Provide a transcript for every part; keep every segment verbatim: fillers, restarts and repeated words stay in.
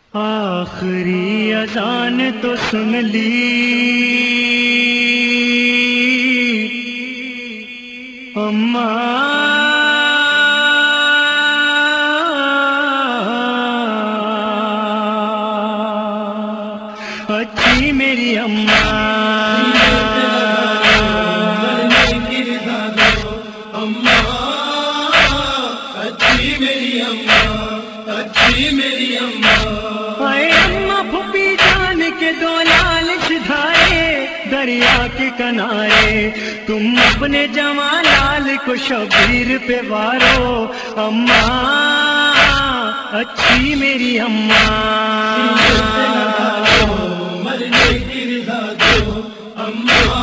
آخری اذان تو سن لی اماں، اچھی میری اماں، مرنے کی رضا دو اماں، اچھی میری اماں، اچھی میری اماں، اے اماں پھوپھی جان کے دو لال سدھارے دریا کے کنارے، تم اپنے جوان لال کو شبیر پہ وارو اماں، اچھی میری اماں، سینے سے لگا دو مرنے کی رضا دو اماں،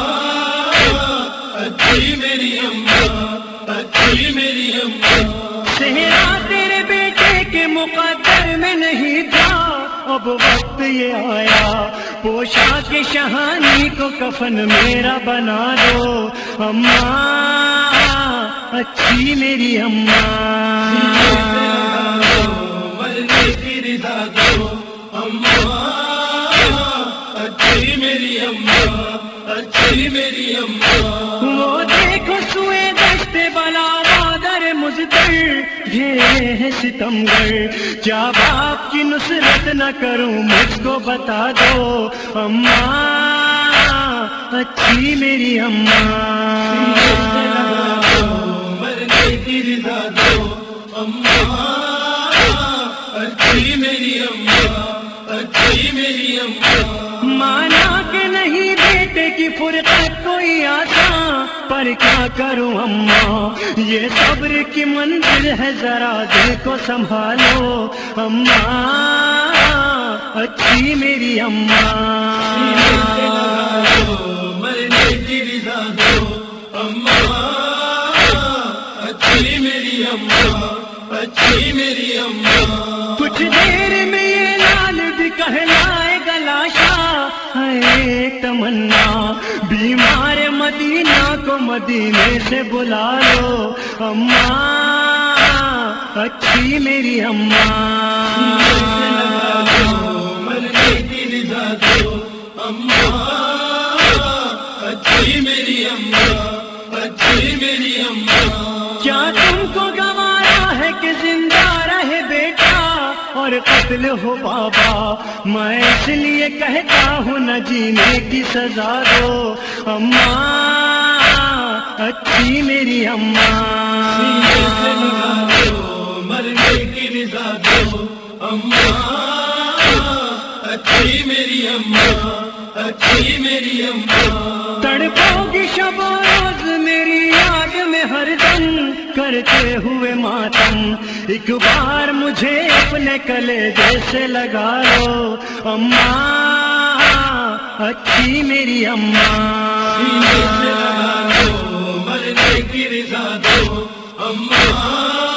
اچھی میری اماں، اچھی میری اماں، صحرا تیرے بیٹے کے مقدر میں نہیں تھا، اب وقت یہ آیا پوشاک شہانی کو کفن میرا بنا دو اماں، اچھی میری اماں، سینے سے لگا دو مرنے کی رضا دو اماں، اچھی میری اماں، اچھی میری اماں، وہ دیکھو سوئے دشتے بلا بادر مزدر گھیرے ہیں ستمگر، کیا باپ کی نصرت نہ کروں مجھ کو بتا دو اماں، اچھی میری سینے سے لگا اماں، دو مرنے کی رضا دو اماں، اچھی میری اماں، اچھی میری اماں، مانا کہ نہیں بیٹے کی فرقت کوئی آساں، پر کیا کروں اماں یہ صبر کی منزل ہے، ذرا دل کو سنبھالو اماں، اچھی میری سینے سے لگا اماں، دو مرنے کی رضا دو اماں، اچھی میری اماں، اچھی میری اماں، کچھ دیر میں یہ لال بھی کہلائے گلاشا ہے تمنا، بیمار مدینہ کو مدینے سے بلا لو اماں، اچھی میری سینے سے لگا اماں، دو مرنے کی رضا دو اماں، اچھی میری اماں، اچھی میری اماں، کیا تم کو گوارا ہے کہ زندہ رہے بیٹا اور قتل ہو بابا، میں اس لیے کہتا ہوں نہ جینے کی سزا دو اماں، اچھی میری سینے سے لگا اماں، دو مرنے کی رضا دو اماں، اچھی میری اماں، اچھی میری اماں، تڑپو گی شب و روز میری یاد میں ہر دم کرتے ہوئے ماتم، ایک بار مجھے اپنے کلیجے سے لگا لو اماں، اچھی میری سینے سے لگا اماں، دو مرنے کی رضا دو اماں،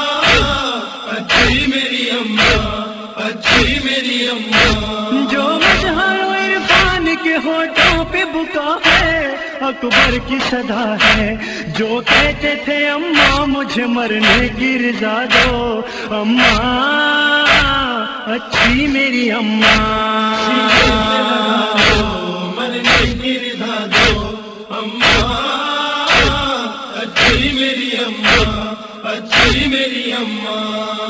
اچھی میری اماں، اچھی میری اماں، جو مظہر و عرفان کے ہونٹوں پہ بکا ہے اکبر کی صدا ہے، جو کہتے تھے اماں مجھے مرنے کی رضا دو اماں، اچھی میری سینے سے لگا اماں، دو مرنے کی رضا دو اماں، اچھی میری اماں، اچھی میری اماں،